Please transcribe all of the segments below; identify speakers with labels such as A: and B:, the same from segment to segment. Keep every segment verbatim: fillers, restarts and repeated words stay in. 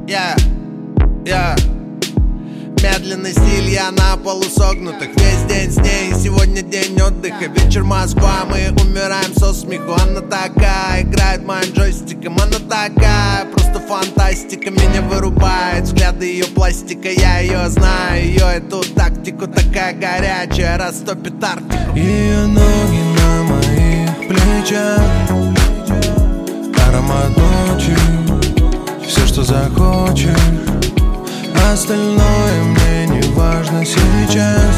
A: Я, я медленный стиль, я на полусогнутых. Весь день с ней, сегодня день отдыха. Вечер Москва, мы умираем со смеху. Она такая, играет моим джойстиком. Она такая, просто фантастика. Меня вырубает взгляды ее пластика. Я ее знаю, ее эту тактику. Такая горячая, растопит Арктику.
B: Ее ноги на моих плечах, аромат ночи, все, что захочешь. Остальное мне не важно сейчас.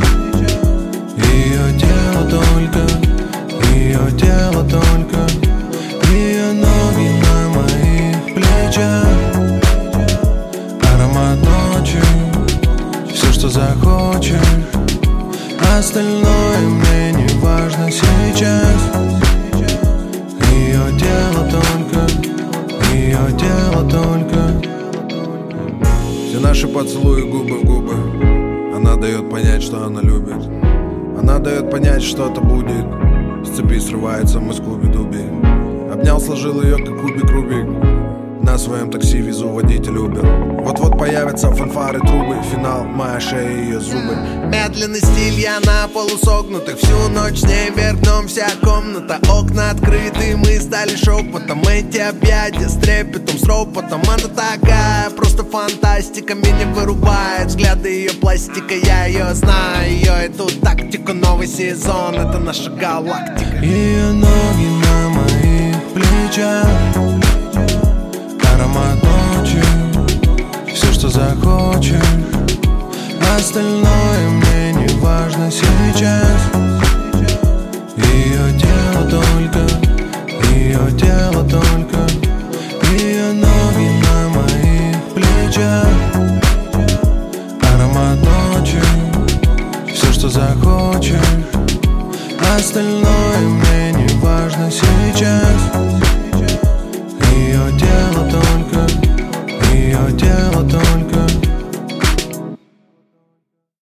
B: Ее тело только, ее тело только, ее ноги на моих плечах, аромат ночи, все, что захочешь. Остальное мне не важно сейчас. Ее тело только, ее тело только.
C: Все наши поцелуи губы в губы. Она дает понять, что она любит. Она дает понять, что-то будет. С цепи срывается мы с Скуби-Дуби. Обнял, сложил ее, как кубик Рубик. На своем такси везу водитель Uber. Вот-вот появятся фанфары, трубы. Финал, моя шея и ее зубы.
A: Медленный стиль, я на полусогнутых. Всю ночь с ней вверх дном вся комната. Окна открыты, мы стали шепотом. Эти объятия с трепетом, с ропотом. Она такая, просто фантастика. Меня вырубает взгляды ее пластика. Я ее знаю, ее эту тактику. Новый сезон, это наша галактика.
B: Ее ноги на моих плечах, аромат ночи, все, что захочешь. Остальное мне не важно сейчас. Ее тело только, ее тело только, ее ноги на моих плечах, аромат ночи, все, что захочешь. Остальное мне не важно сейчас.